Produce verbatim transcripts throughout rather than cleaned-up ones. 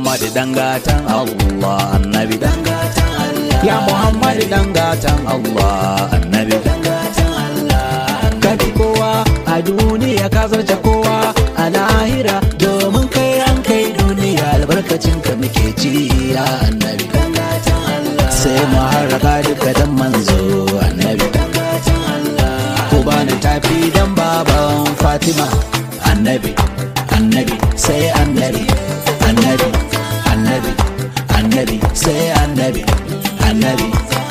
Muhammad dangatan Allah annabi dangatan Allah ya Muhammad dangatan Allah annabi dangatan Allah kafi kowa a duniya ka zarce kowa a lahira domin kai an kai duniya albarkacin ka muke ci ya annabi dangatan Allah sai mu haraka duka dan manzo annabi dangatan Allah ko bani tafi dan baban Fatima annabi annabi sai annabi annabi annabi annabi sai annabi annabi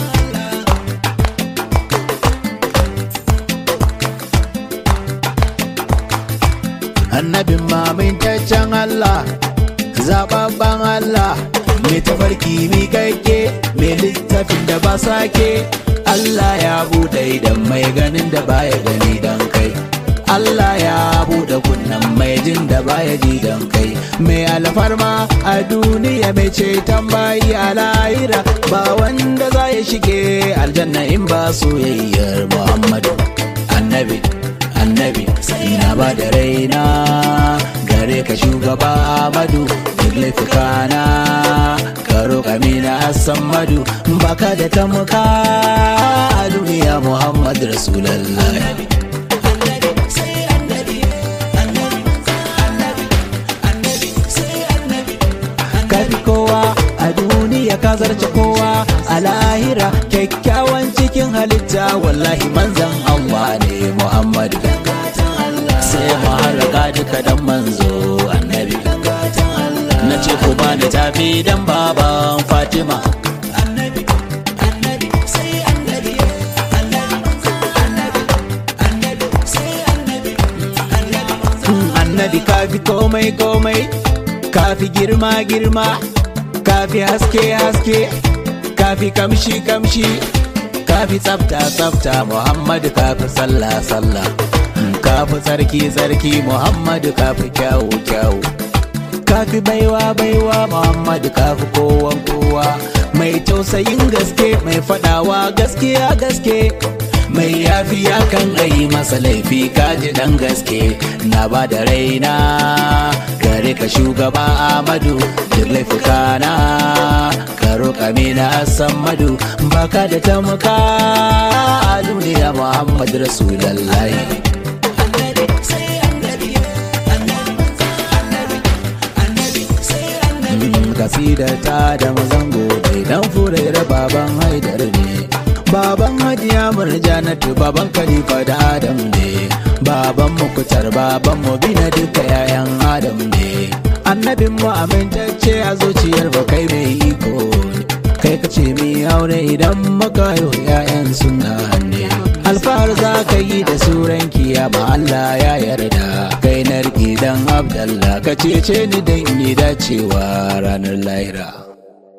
annabin mamintaccen Allah zababban Allah mai tafarki mi kake mai littafin da ba sake Allah ya bude idan mai ganin da baya gani dan kai Allah ya bude kunnan mai jin da baya ji dan kai mai alfarma a duniya mai ceton bayi a lahira ba wanda za ya shige aljanna in ba soyayyar Muhammadu annabi annabi sai na ba da raina gare ka shugaba Ahmadu duk laifukana ka roƙa mina Hassan Madu baka da tamuka a duniya Muhammad Rasulallah kowa a duniya ka zarce kowa a lahira kyakkyawan cikin halitta wallahi manzan Allah ne Muhammad sai mu haraka duka dan manzo annabi na ce ku bani tafi dan baban Fatima annabi annabi sai annabi annabi sai annabi annabi kafi komai komai kafi girma girma kafi haske haske kafi kamshi kamshi kafi tsafta tsafta Muhammadu kafi sallah sallah kafi tsarki tsarki Muhammadu kafi kyawu kyawu kafi baiwa baiwa Muhammadu kafi kowan kowa mai tausayin gaske mai fadawa gaskiya gaske mai yafiya kan ayi masa laifi kaji dan gaske na ba da raina gare ka shugaba Ahmadu duk laifukana ka roƙa mina Hassan Madu baka da tamuka a duniya Muhammad Rasulullahi kasidar ta da mazango bai dan furera baban Haidar ne baban Hajiya Murjanatu baban Khalifa da Adam ne baban Mukutar baban Mubina duka yayan Adam ne annabin mu amintacce a zuciyar ba kai mai iko kai ka ce mi aure idan maka yo yayan sunna ne alfahar za ka yi da suran kiyama Allah ya yarda kai narki dan Abdallah ka cece ni dan yi dacewa ranar lahira